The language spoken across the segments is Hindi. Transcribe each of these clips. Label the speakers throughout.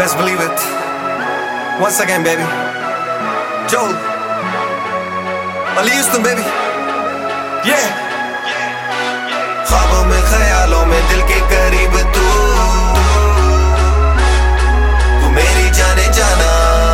Speaker 1: Best believe it. Once again, baby. Joel. Ali Houston, baby. Yeah. ख्वाबों में ख्यालों में दिल के करीब तू मेरी जाने जाना,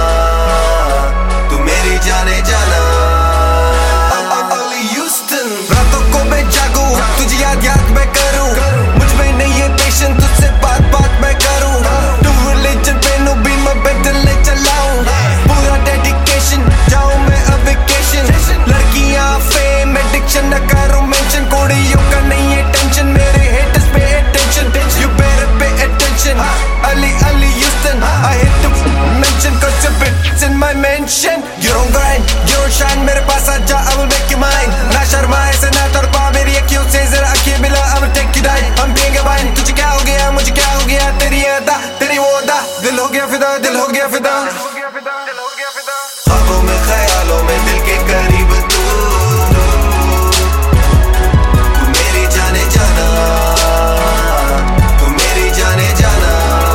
Speaker 1: तू मेरी जाने जाना। Ali Houston. रातों को मैं जागूं, तुझे याद याद मैं करूं, मुझ में नहीं है पेशेंस, तुझसे बात बात मैं करूं। तू रिलीजन पे नो बी मैं बेटर ले चलाऊं, पूरा डेडिकेशन जाऊं मैं अब वेकेशन। लड़कियां फेम एडिक्शन न करूं मेंशन, कोड़ियों का नहीं है टेंशन, मेरे हेटर्स पे attention, you better pay attention। Ali Houston, I hate to mention cause your bitch in my mention। You don't grind, you don't shine, मेरे पास आजा I will make you mine। ना शर्मा ऐसे ना तड़पा मेरी अखियों से, जरा आँखें मिला I will take you down। हम पिएंगे वाइन, तुझे क्या हो गया मुझे क्या हो गया, तेरी अदा तेरी वो अदा, दिल हो गया फिदा दिल हो गया फिदा। ख्वाबों में ख्यालों में दिल के करीब तू मेरी जाने जाना, तू मेरी जाने जाना।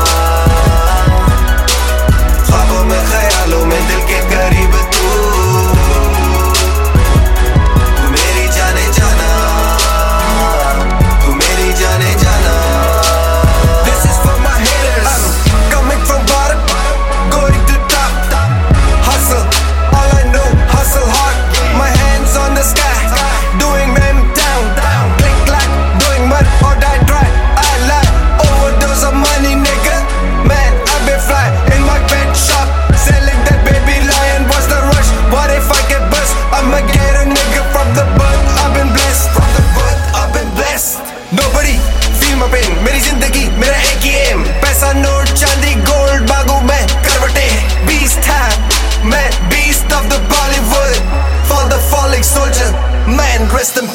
Speaker 1: ख्वाबों में ख्यालों में दिल के करीब तू मेरी जाने जाना, तू मेरी जाने जाना। This is for my haters, coming from bottom, going to top, hustle, all I know, hustle hard, my hands on the sky, doing them down, click clack, doing mud or die try, I lie, overdose of money nigga, man I've been fly, in my pet shop, selling that baby lion, what's the rush, what if I get bust, I'ma get a nigga from the birth, I've been blessed, from the birth I've been blessed, nobody feel my pain, मेरी जिंदगी मेरा एक ही एम, पैसा नोट चांदी गोल्ड बागू मैं करवटे, beast है मैं beast of the Bollywood, for the falling soldier, man rest in